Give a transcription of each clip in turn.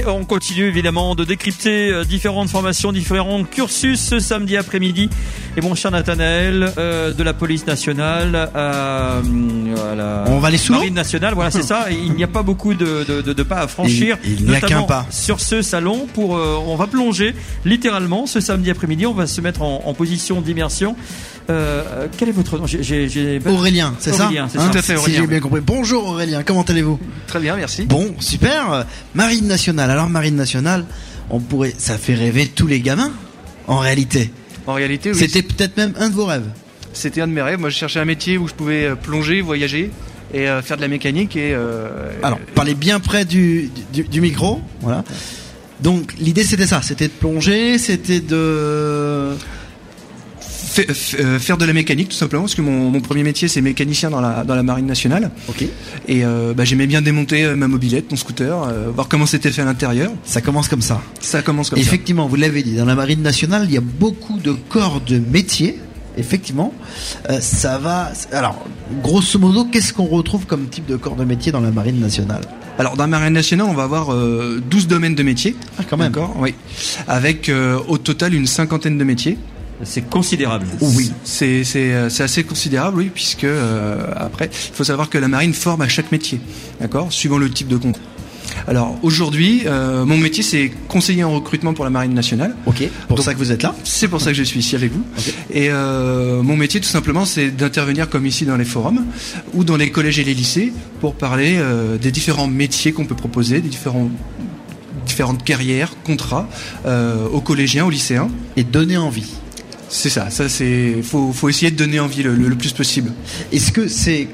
on continue évidemment de décrypter différentes formations, différents cursus ce samedi après-midi. Et mon cher Nathanaël, de la police nationale à la marine nationale, voilà, c'est ça. Et il n'y a pas beaucoup de pas à franchir. Il n'y a qu'un pas sur ce salon. On va plonger littéralement ce samedi après-midi. On va se mettre en position d'immersion. Quel est votre nom? Aurélien, c'est ça? C'est tout à fait Aurélien. Si j'ai bien compris. Bonjour Aurélien, comment allez-vous? Très bien, merci. Bon, super. Marine nationale. Alors Marine nationale, ça fait rêver tous les gamins, en réalité. En réalité, oui. C'était peut-être même un de vos rêves. C'était un de mes rêves. Moi, je cherchais un métier où je pouvais plonger, voyager et faire de la mécanique. Alors, parlez bien près du micro. Voilà. Donc, l'idée, c'était ça. C'était de plonger, c'était de... Faire de la mécanique, tout simplement, parce que mon premier métier, c'est mécanicien dans la marine nationale. Ok. Et j'aimais bien démonter ma mobilette, mon scooter, voir comment c'était fait à l'intérieur. Ça commence comme ça. Effectivement, vous l'avez dit, dans la marine nationale, il y a beaucoup de corps de métier. Effectivement, ça va. Alors, grosso modo, qu'est-ce qu'on retrouve comme type de corps de métier dans la marine nationale? Alors, dans la marine nationale, on va avoir 12 domaines de métiers. Ah, quand même. D'accord, oui. Avec au total une 50aine de métiers. C'est considérable. Oui, c'est assez considérable, oui, puisque après, il faut savoir que la marine forme à chaque métier, d'accord, suivant le type de contrat. Alors aujourd'hui, mon métier c'est conseiller en recrutement pour la marine nationale. Ok. Donc, ça que vous êtes là. C'est pour ça que je suis ici avec vous. Okay. Et mon métier tout simplement c'est d'intervenir comme ici dans les forums ou dans les collèges et les lycées pour parler des différents métiers qu'on peut proposer, des différentes carrières, contrats aux collégiens, aux lycéens. Et donner envie. C'est ça. Faut essayer de donner envie le plus possible. Est-ce que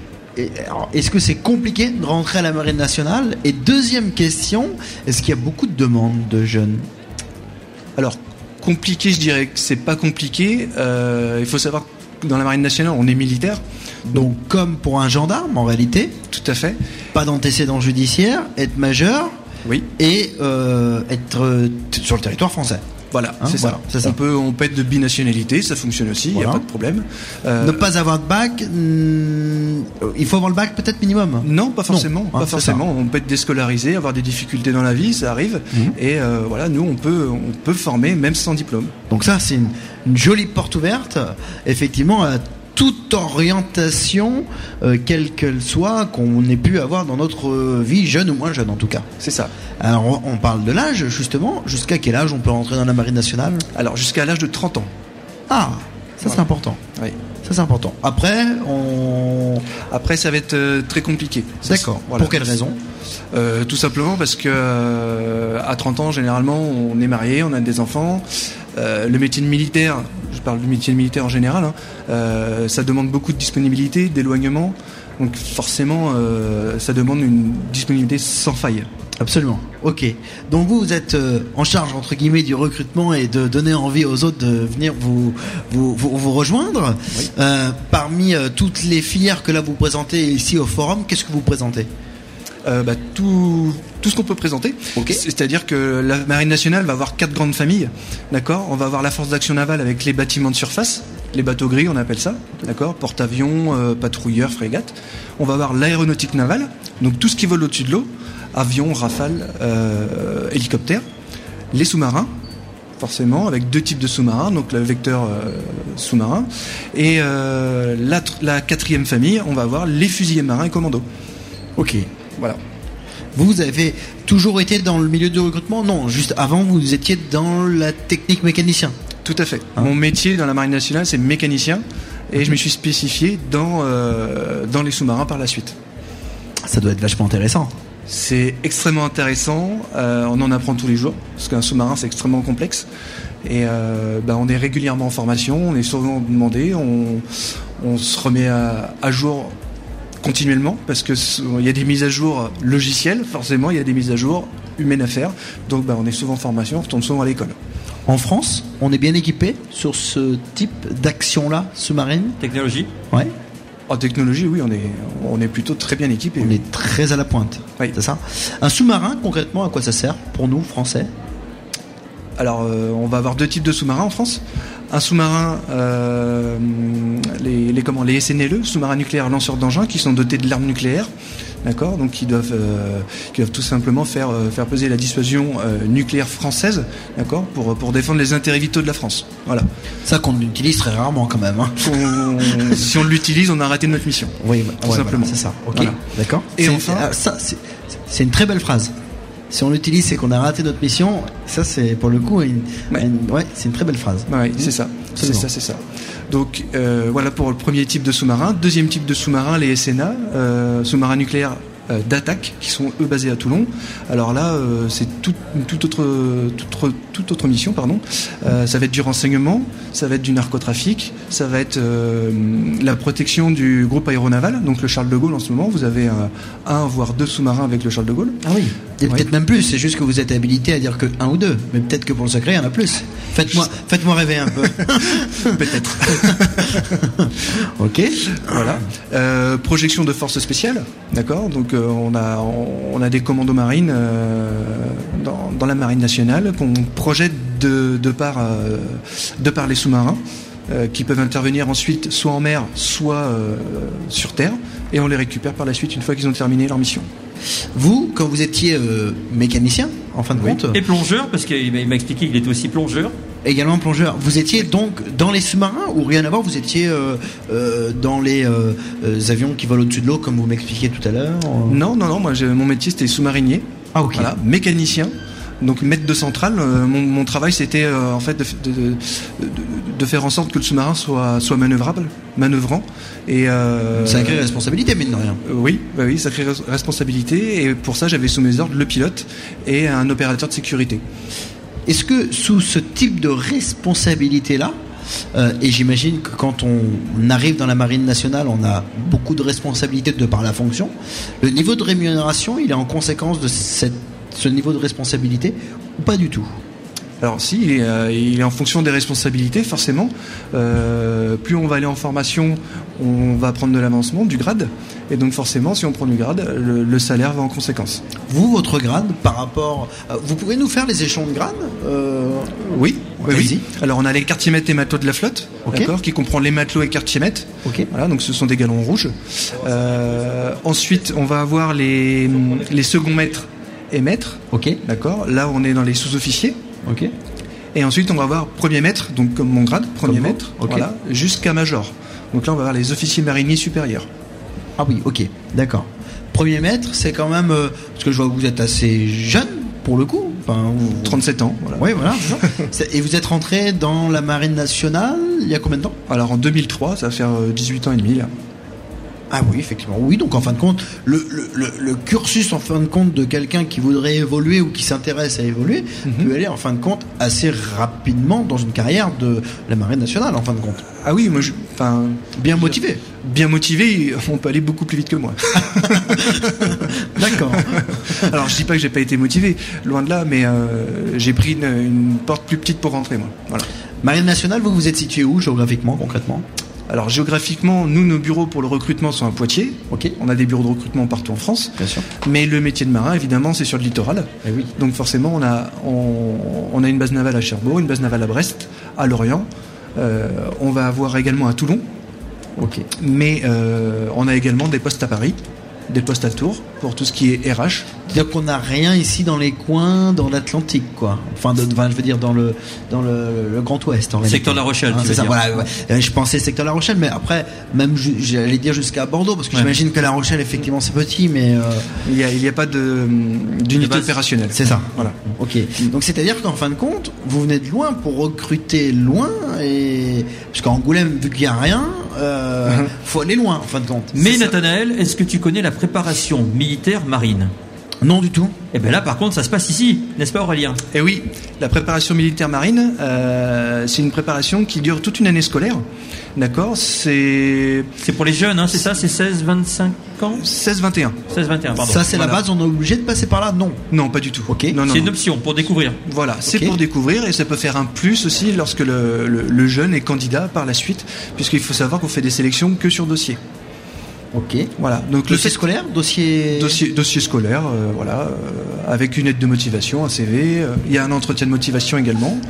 c'est compliqué de rentrer à la marine nationale? Et deuxième question, est-ce qu'il y a beaucoup de demandes de jeunes? Alors, compliqué, je dirais que c'est pas compliqué. Il faut savoir que dans la marine nationale, on est militaire. Donc, comme pour un gendarme, en réalité. Tout à fait. Pas d'antécédent judiciaire, être majeur. Oui. Et être sur le territoire français. Voilà, c'est ça. On peut être de binationalité, ça fonctionne aussi, il n'y a pas de problème. Ne pas avoir de bac, il faut avoir le bac peut-être minimum. Non, pas forcément. Pas forcément. On peut être déscolarisé, avoir des difficultés dans la vie, ça arrive. Et voilà, nous on peut former même sans diplôme. Donc ça, c'est une jolie porte ouverte, effectivement. Toute orientation, quelle qu'elle soit, qu'on ait pu avoir dans notre vie, jeune ou moins jeune en tout cas. C'est ça. Alors on parle de l'âge justement, jusqu'à quel âge on peut rentrer dans la marine nationale? Alors jusqu'à l'âge de 30 ans. Ah, ça c'est important. Oui. Ça c'est important. Après ça va être très compliqué. D'accord. Voilà. Pour quelle raison? Tout simplement parce que à 30 ans généralement on est marié, on a des enfants. Le métier de militaire, je parle du métier de militaire en général, ça demande beaucoup de disponibilité, d'éloignement. Donc forcément, ça demande une disponibilité sans faille. Absolument. Ok. Donc vous êtes en charge entre guillemets du recrutement et de donner envie aux autres de venir vous rejoindre. Oui. Parmi toutes les filières que là vous présentez ici au forum, qu'est-ce que vous présentez? Tout ce qu'on peut présenter. Okay. C'est-à-dire que la marine nationale va avoir 4 grandes familles, d'accord. On va avoir la force d'action navale avec les bâtiments de surface, les bateaux gris on appelle ça, d'accord, porte-avions, patrouilleurs, frégates. On va avoir l'aéronautique navale, donc tout ce qui vole au-dessus de l'eau, avions, rafales, hélicoptères, les sous-marins, forcément, avec 2 types de sous-marins, donc le vecteur sous-marin, et la 4e famille, on va avoir les fusiliers marins et commandos. Ok. Voilà. Vous avez toujours été dans le milieu du recrutement? Non, juste avant, vous étiez dans la technique mécanicien. Tout à fait. Mon métier dans la marine nationale, c'est mécanicien, et je me suis spécifié dans les sous-marins par la suite. Ça doit être vachement intéressant. C'est extrêmement intéressant. On en apprend tous les jours, parce qu'un sous-marin, c'est extrêmement complexe. Et on est régulièrement en formation, on est souvent demandé, on se remet à jour continuellement, parce que il y a des mises à jour logicielles, forcément il y a des mises à jour humaines à faire, donc on est souvent en formation, on retourne souvent à l'école. En France, on est bien équipé sur ce type d'action-là, sous-marine? Technologie? Ouais. En technologie, oui, on est plutôt très bien équipé. On est très à la pointe, oui. C'est ça. Un sous-marin, concrètement, à quoi ça sert pour nous, Français? Alors, on va avoir 2 types de sous-marins en France. Un sous-marin, les SNLE, sous-marins nucléaires lanceurs d'engins, qui sont dotés de l'arme nucléaire. d'accord, donc qui doivent tout simplement faire peser la dissuasion nucléaire française, d'accord, pour défendre les intérêts vitaux de la France. Voilà. Ça qu'on utilise très rarement quand même. Hein. Si on l'utilise, on a raté notre mission. Oui, tout simplement. Voilà, c'est ça. Ok, voilà. D'accord. Et enfin, ça, c'est une très belle phrase. Si on l'utilise, c'est qu'on a raté notre mission. Ça, c'est pour le coup, c'est une très belle phrase. Ouais, c'est ça. C'est ça. Donc voilà pour le premier type de sous-marin. Deuxième type de sous-marin, les SNA, sous-marins nucléaires d'attaque, qui sont eux basés à Toulon. Alors là, c'est toute autre mission, pardon. Ça va être du renseignement, ça va être du narcotrafic, ça va être la protection du groupe aéronaval, donc le Charles de Gaulle en ce moment. Vous avez un voire deux sous-marins avec le Charles de Gaulle. Ah oui. Et peut-être même plus. C'est juste que vous êtes habilité à dire que un ou deux, mais peut-être que pour le secret, il y en a plus. Faites-moi rêver un peu. Peut-être. Ok. Voilà. Projection de forces spéciales, d'accord. Donc on a des commandos marines dans la marine nationale qu'on projette de par les sous-marins qui peuvent intervenir ensuite soit en mer, soit sur terre, et on les récupère par la suite une fois qu'ils ont terminé leur mission. Vous, quand vous étiez mécanicien, en fin de compte... Et plongeur, parce qu'il m'a expliqué qu'il était aussi plongeur. Également plongeur. Vous étiez donc dans les sous-marins ou rien à voir? Vous étiez dans les avions qui volent au-dessus de l'eau, comme vous m'expliquiez tout à l'heure? Non. Moi, mon métier, c'était sous-marinier. Ah, ok. Voilà, mécanicien. Donc maître de centrale, mon travail c'était en fait de faire en sorte que le sous-marin soit manœuvrant. Et sacrée responsabilité, mine de rien. Oui, sacrée responsabilité. Et pour ça, j'avais sous mes ordres le pilote et un opérateur de sécurité. Est-ce que sous ce type de responsabilité-là, et j'imagine que quand on arrive dans la marine nationale, on a beaucoup de responsabilités de par la fonction, le niveau de rémunération, il est en conséquence de ce niveau de responsabilité ou pas du tout? Alors si, il est en fonction des responsabilités, forcément. Plus on va aller en formation, on va prendre de l'avancement, du grade. Et donc forcément, si on prend du grade, le salaire va en conséquence. Vous, votre grade, par rapport... vous pouvez nous faire les échelons de grade? Oui. Alors on a les quartiers-maîtres et matelots de la flotte, d'accord, qui comprend les matelots et quartiers-maîtres. Voilà, donc ce sont des galons rouges. Ensuite, on va avoir les seconds maîtres et maîtres. D'accord. Là, on est dans les sous-officiers. Et ensuite, on va avoir premier maître, donc comme mon grade, premier maître, voilà, jusqu'à major. Donc là, on va avoir les officiers mariniers supérieurs. Ah oui, ok, d'accord. Premier maître, c'est quand même... parce que je vois que vous êtes assez jeune, pour le coup. Enfin, 37 ans. Voilà. Oui, voilà. Et vous êtes rentré dans la marine nationale il y a combien de temps? Alors en 2003, ça va faire 18 ans et demi là. Ah oui, effectivement. Oui, donc en fin de compte, le cursus en fin de compte de quelqu'un qui voudrait évoluer ou qui s'intéresse à évoluer peut aller en fin de compte assez rapidement dans une carrière de la marine nationale en fin de compte. Ah oui, moi bien motivé. Bien motivé, on peut aller beaucoup plus vite que moi. D'accord. Alors je dis pas que j'ai pas été motivé, loin de là, mais j'ai pris une porte plus petite pour rentrer moi. Voilà. Marine nationale, vous êtes situé où géographiquement, concrètement? Alors géographiquement, nous, nos bureaux pour le recrutement sont à Poitiers. On a des bureaux de recrutement partout en France. Bien sûr. Mais le métier de marin, évidemment, c'est sur le littoral. Et oui. Donc forcément, on a une base navale à Cherbourg, une base navale à Brest, à Lorient. On va avoir également à Toulon. Mais on a également des postes à Paris, des postes à Tours, pour tout ce qui est RH. C'est-à-dire qu'on n'a rien ici dans les coins, dans l'Atlantique, quoi. Enfin, je veux dire dans le Grand Ouest. En secteur La Rochelle. C'est ça. Voilà. Ouais. Je pensais secteur La Rochelle, mais après, même j'allais dire jusqu'à Bordeaux, parce que j'imagine que La Rochelle, effectivement, c'est petit, mais il y a pas d'unité opérationnelle. C'est ça. Voilà. Ok. Donc c'est-à-dire qu'en fin de compte, vous venez de loin pour recruter loin, et parce qu'Angoulême, vu qu'il y a rien, faut aller loin, en fin de compte. Mais Nathanaël, est-ce que tu connais la préparation militaire marine? Non du tout. Et bien là par contre ça se passe ici, n'est-ce pas Aurélien? Eh oui, la préparation militaire marine, c'est une préparation qui dure toute une année scolaire. D'accord, c'est pour les jeunes, hein, c'est ça, c'est 16-25 ans? 16-21. 16-21, pardon. Ça c'est la base, on est obligé de passer par là? Non, pas du tout. Non, c'est une option pour découvrir. Voilà, c'est pour découvrir, et ça peut faire un plus aussi lorsque le jeune est candidat par la suite, puisqu'il faut savoir qu'on fait des sélections que sur dossier. Voilà. Donc dossier scolaire, dossier scolaire, voilà, avec une aide de motivation, un CV. Il y a un entretien de motivation également.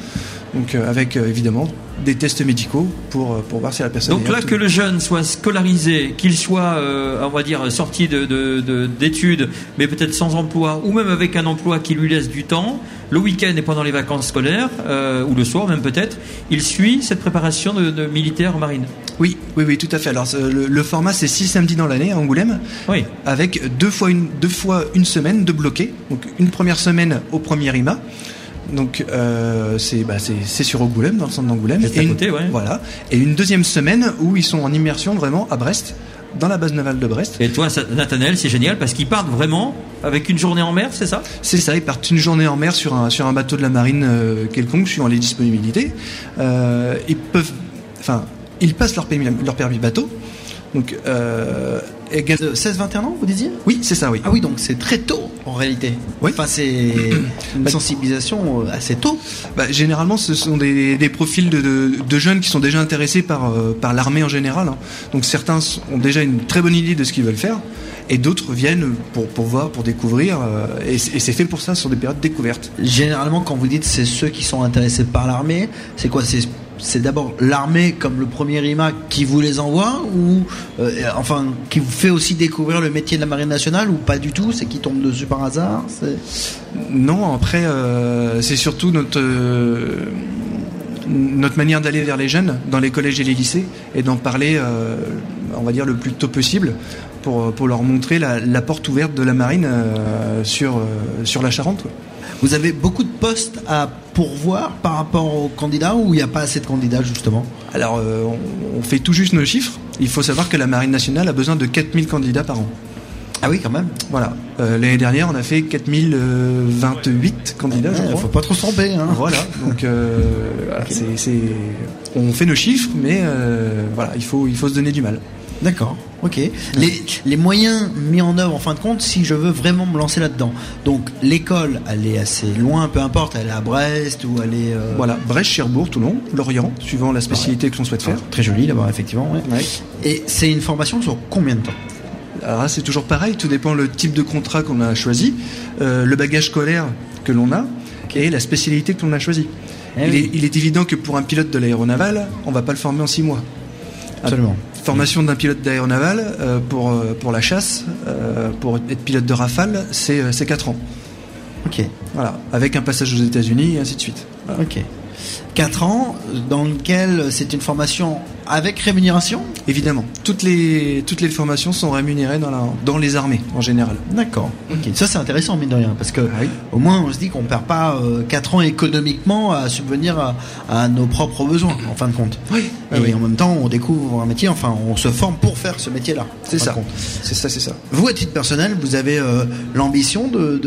Donc avec évidemment des tests médicaux pour voir si la personne. Donc là, que le jeune soit scolarisé, qu'il soit, on va dire, sorti d'études, mais peut-être sans emploi, ou même avec un emploi qui lui laisse du temps, le week-end et pendant les vacances scolaires, ou le soir même peut-être, il suit cette préparation de militaire marine. Oui, tout à fait. Alors le format, c'est 6 samedis dans l'année à Angoulême, oui, avec deux fois une semaine de bloqué. Donc une première semaine au premier IMA. Donc c'est sur Angoulême, dans le centre d'Angoulême. Et à côté, ouais. Voilà. Et une deuxième semaine où ils sont en immersion vraiment à Brest, dans la base navale de Brest. Et toi, Nathanaël, c'est génial parce qu'ils partent vraiment avec une journée en mer, c'est ça ? C'est ça, ils partent une journée en mer sur un bateau de la marine quelconque, suivant les disponibilités. Ils passent leur permis bateau. Donc 16-21 ans, vous disiez ? Oui, c'est ça, oui. Ah oui, donc c'est très tôt en réalité. Oui. Enfin, c'est une sensibilisation assez tôt. Généralement, ce sont des profils de jeunes qui sont déjà intéressés par l'armée en général. Hein. Donc certains ont déjà une très bonne idée de ce qu'ils veulent faire, et d'autres viennent pour voir, pour découvrir. Et c'est fait pour ça, ce sont des périodes découvertes. Généralement, quand vous dites c'est ceux qui sont intéressés par l'armée, c'est quoi ? C'est d'abord l'armée comme le premier IMA qui vous les envoie, ou qui vous fait aussi découvrir le métier de la marine nationale, ou pas du tout, c'est qui tombe dessus par hasard ? Non, après c'est surtout notre manière d'aller vers les jeunes dans les collèges et les lycées, et d'en parler on va dire le plus tôt possible pour leur montrer la porte ouverte de la marine sur la Charente, quoi. Vous avez beaucoup de postes à pourvoir par rapport aux candidats, ou il n'y a pas assez de candidats justement ? Alors on fait tout juste nos chiffres. Il faut savoir que la marine nationale a besoin de 4000 candidats par an. Ah oui, quand même. Voilà. L'année dernière, on a fait 4028 candidats, je crois. Faut pas trop se tromper, hein. Voilà. Donc okay. On fait nos chiffres, mais voilà, il faut se donner du mal. D'accord, ok. Les moyens mis en œuvre en fin de compte, si je veux vraiment me lancer là-dedans. Donc l'école, elle est assez loin, peu importe, elle est à Brest ou elle est... Voilà, Brest, Cherbourg, Toulon, Lorient, suivant la spécialité que l'on souhaite faire. Très joli là-bas, effectivement. Ouais. Ouais. Et c'est une formation sur combien de temps ? Alors là, c'est toujours pareil, tout dépend le type de contrat qu'on a choisi, le bagage scolaire que l'on a, et la spécialité que l'on a choisi. Il est évident que pour un pilote de l'aéronaval, on ne va pas le former en 6 mois. Absolument. Formation d'un pilote d'aéronaval pour la chasse, pour être pilote de Rafale, c'est 4 ans. Ok. Voilà, avec un passage aux États-Unis et ainsi de suite. Voilà. Ok. 4 ans dans lequel c'est une formation avec rémunération ? Évidemment. Toutes les formations sont rémunérées dans les armées en général. D'accord. Okay. Ça c'est intéressant, mine de rien, parce que au moins on se dit qu'on perd pas 4 ans économiquement à subvenir à nos propres besoins en fin de compte. Oui. Et en même temps on découvre un métier, enfin on se forme pour faire ce métier-là. C'est ça. C'est ça. Vous, à titre personnel, vous avez l'ambition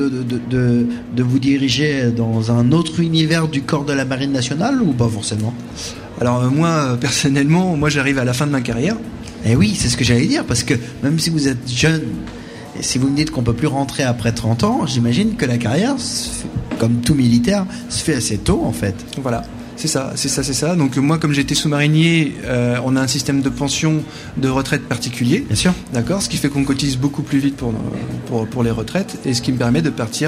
de vous diriger dans un autre univers du corps de la marine nationale, ou pas forcément ? Alors moi, personnellement, j'arrive à la fin de ma carrière. Et oui, c'est ce que j'allais dire, parce que même si vous êtes jeune, et si vous me dites qu'on peut plus rentrer après 30 ans, j'imagine que la carrière, comme tout militaire, se fait assez tôt en fait. Voilà, c'est ça. Donc moi, comme j'étais sous-marinier, on a un système de pension de retraite particulier. Bien sûr. D'accord, ce qui fait qu'on cotise beaucoup plus vite pour les retraites, et ce qui me permet de partir,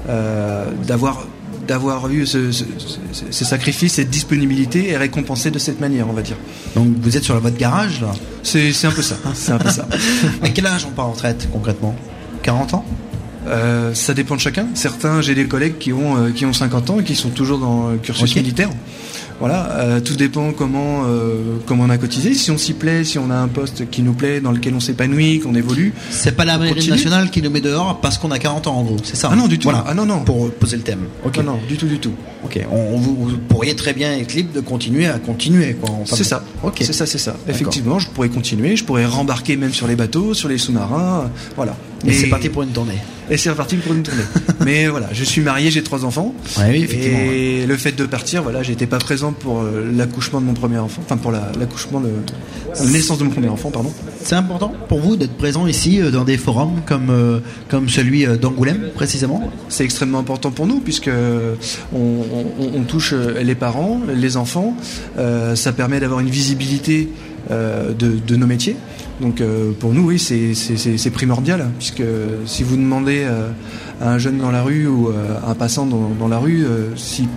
d'avoir eu ce sacrifice, cette disponibilité, et récompensé de cette manière, on va dire. Donc vous êtes sur la voie de garage là ? C'est un peu ça. À quel âge on part en retraite concrètement ? 40 ans ? Ça dépend de chacun. Certains, j'ai des collègues qui ont 50 ans et qui sont toujours dans le cursus militaire. Voilà, tout dépend comment on a cotisé. Si on s'y plaît, si on a un poste qui nous plaît, dans lequel on s'épanouit, qu'on évolue. C'est pas la marine nationale qui nous met dehors parce qu'on a 40 ans en gros, c'est ça ? Ah non, du tout. Voilà. Ah non. Pour poser le thème. Okay. Non, du tout. Ok, vous pourriez très bien être libre de continuer quoi. C'est ça. Okay. C'est ça. Effectivement, je pourrais continuer, je pourrais rembarquer même sur les bateaux, sur les sous-marins, voilà. Et c'est parti pour une tournée. Mais voilà, je suis marié, j'ai 3 enfants. Ouais, oui, effectivement. Et le fait de partir, voilà, j'étais pas présent pour l'accouchement de mon premier enfant, enfin pour la naissance de mon premier enfant, pardon. C'est important pour vous d'être présent ici dans des forums comme celui d'Angoulême précisément ? C'est extrêmement important pour nous puisque on touche les parents, les enfants. Ça permet d'avoir une visibilité de nos métiers. Donc pour nous, oui, c'est primordial, puisque si vous demandez à un jeune dans la rue ou à un passant dans la rue si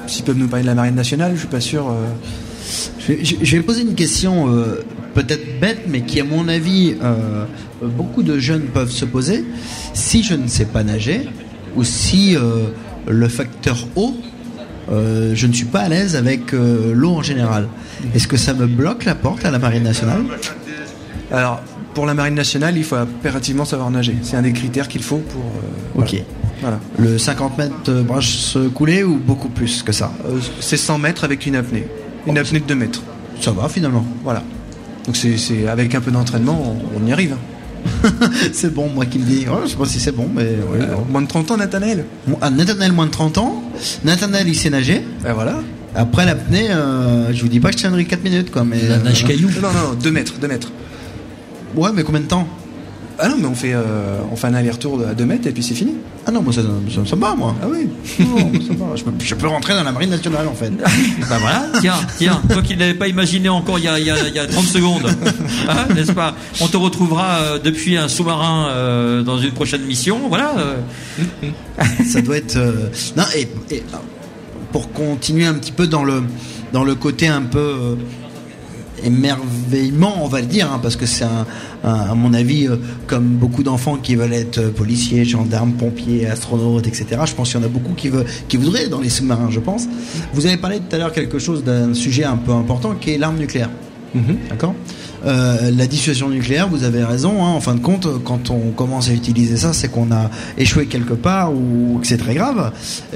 s'ils peuvent nous parler de la Marine nationale, je suis pas sûr. Je vais poser une question peut-être bête, mais qui à mon avis beaucoup de jeunes peuvent se poser. Si je ne sais pas nager, ou si le facteur eau, je ne suis pas à l'aise avec l'eau en général, est-ce que ça me bloque la porte à la Marine nationale? Alors, pour la Marine nationale, il faut impérativement savoir nager. C'est un des critères qu'il faut pour... Ok. Voilà. Le 50 mètres brasse coulée ou beaucoup plus que ça? C'est 100 mètres avec une apnée. Une apnée de 2 mètres. Ça va finalement. Voilà. Donc c'est avec un peu d'entraînement, on y arrive. C'est bon, moi qui le dis. Ouais, je sais pas si c'est bon, mais... moins de 30 ans, Nathanaël. Nathanaël, moins de 30 ans. Nathanaël, il sait nager. Ben voilà. Après l'apnée, je vous dis pas que je tiendrai 4 minutes, quoi. Mais, la nage caillou. Non, 2 mètres. Ouais, mais combien de temps? Ah non, mais on fait un aller-retour à 2 mètres et puis c'est fini. Ah non, moi ça me va, moi. Ah oui. Non, ça va. Je peux rentrer dans la Marine nationale, en fait. Bah voilà, tiens, toi qui ne l'avais pas imaginé encore il y a 30 secondes, hein, n'est-ce pas? On te retrouvera depuis un sous-marin dans une prochaine mission, voilà. Ça doit être... Non, et pour continuer un petit peu dans le côté un peu... émerveillement, on va le dire, hein, parce que c'est à mon avis, comme beaucoup d'enfants qui veulent être policiers, gendarmes, pompiers, astronautes, etc. Je pense qu'il y en a beaucoup qui voudraient dans les sous-marins, je pense. Vous avez parlé tout à l'heure quelque chose d'un sujet un peu important qui est l'arme nucléaire. D'accord. La dissuasion nucléaire, vous avez raison, hein, en fin de compte, quand on commence à utiliser ça, c'est qu'on a échoué quelque part ou que c'est très grave.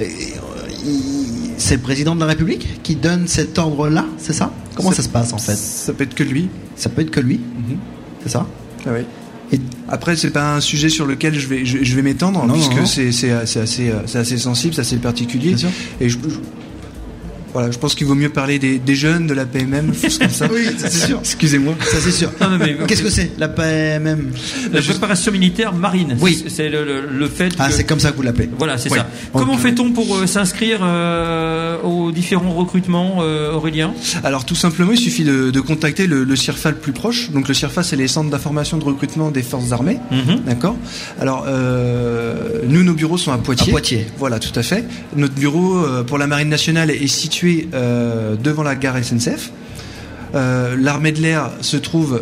C'est le président de la République qui donne cet ordre-là, c'est ça? Comment ça se passe en fait? Ça peut être que lui. Ça peut être que lui. C'est ça? Ah oui. Et après, c'est pas un sujet sur lequel je vais m'étendre, puisque c'est assez sensible, c'est assez particulier. Bien sûr. Et voilà, je pense qu'il vaut mieux parler des jeunes, de la PMM, comme ça. Oui, ça c'est sûr. Excusez-moi. Ça c'est sûr. Qu'est-ce que c'est la PMM? La préparation militaire marine. Oui. C'est le fait. C'est comme ça que vous l'appelez. Voilà, c'est oui. ça. Comment fait-on pour s'inscrire aux différents recrutements, Aurélien? Alors tout simplement, il suffit de contacter le CIRFA le plus proche. Donc le CIRFA, c'est les centres d'information de recrutement des forces armées. D'accord. Alors nos bureaux sont à Poitiers. À Poitiers. Voilà, tout à fait. Notre bureau pour la Marine nationale est situé devant la gare SNCF. L'armée de l'air se trouve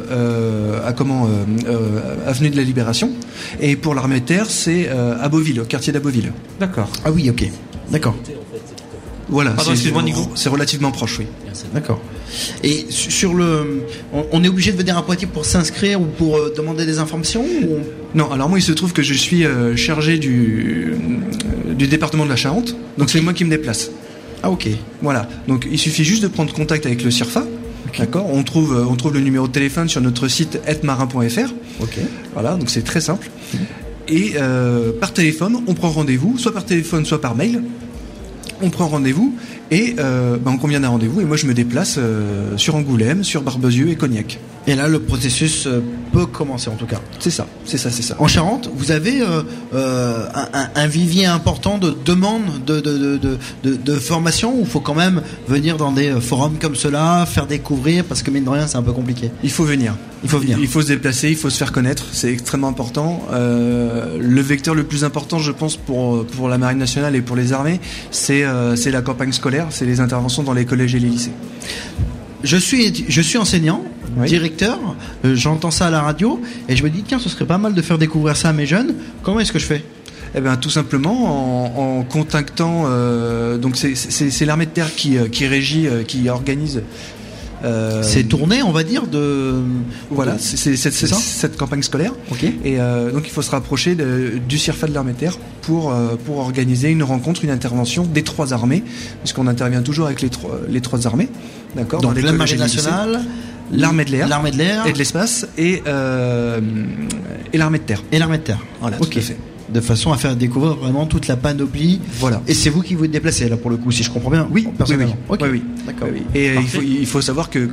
avenue de la Libération, et pour l'armée de terre c'est à Beauville, au quartier d'Abeauville. D'accord. Ah oui, ok, d'accord. Voilà. Pardon, excuse-moi, Nico. C'est relativement proche, oui. D'accord. Et sur on est obligé de venir à Poitiers pour s'inscrire ou pour demander des informations ou... Non, alors moi il se trouve que je suis chargé du département de la Charente, donc c'est moi qui me déplace. Ah ok. Voilà, donc il suffit juste de prendre contact avec le CIRFA. Okay. D'accord. On trouve le numéro de téléphone sur notre site etmarin.fr. Ok. Voilà, donc c'est très simple. Et par téléphone, on prend rendez-vous, soit par téléphone, soit par mail. On prend rendez-vous et on convient d'un rendez-vous et moi je me déplace sur Angoulême, sur Barbezieux et Cognac. Et là le processus peut commencer en tout cas. C'est ça. En Charente, vous avez un vivier important de demandes de formation, ou il faut quand même venir dans des forums comme cela, faire découvrir, parce que mine de rien c'est un peu compliqué. Il faut venir. Il faut se déplacer, il faut se faire connaître, c'est extrêmement important. Le vecteur le plus important, je pense, pour la Marine nationale et pour les armées, c'est la campagne scolaire, c'est les interventions dans les collèges et les lycées. Je suis enseignant, oui. Directeur, j'entends ça à la radio et je me dis tiens, ce serait pas mal de faire découvrir ça à mes jeunes. Comment est-ce que je fais? Eh bien, tout simplement en contactant. Donc c'est l'armée de terre qui régit, qui organise. C'est tourné, on va dire, de... Voilà, c'est cette campagne scolaire. Okay. Et donc il faut se rapprocher du CIRFA de l'armée de terre pour organiser une rencontre, une intervention des trois armées, puisqu'on intervient toujours avec les trois armées. D'accord. Donc la Marine nationale, l'armée de l'air et de l'espace et l'armée de terre. Et l'armée de terre. Voilà, okay. Tout à fait. De façon à faire découvrir vraiment toute la panoplie. Voilà. Et c'est vous qui vous déplacez là pour le coup, si je comprends bien. Oui, personnellement. Oui. Okay. Oui. D'accord. Oui. Et il faut savoir que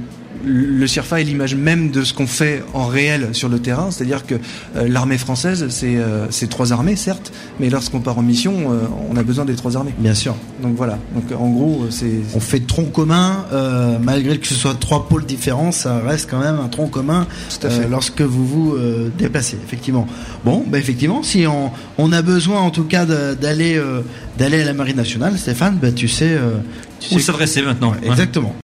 le CIRFA est l'image même de ce qu'on fait en réel sur le terrain, c'est-à-dire que l'armée française, c'est 3 armées, certes, mais lorsqu'on part en mission, on a besoin des 3 armées. Bien sûr. Donc voilà. Donc en gros, on fait tronc commun, malgré que ce soit 3 pôles différents, ça reste quand même un tronc commun lorsque vous vous déplacez. Effectivement. Bon, effectivement, si on a besoin en tout cas d'aller à la Marine nationale, Stéphane, tu sais où s'adresser maintenant. Exactement.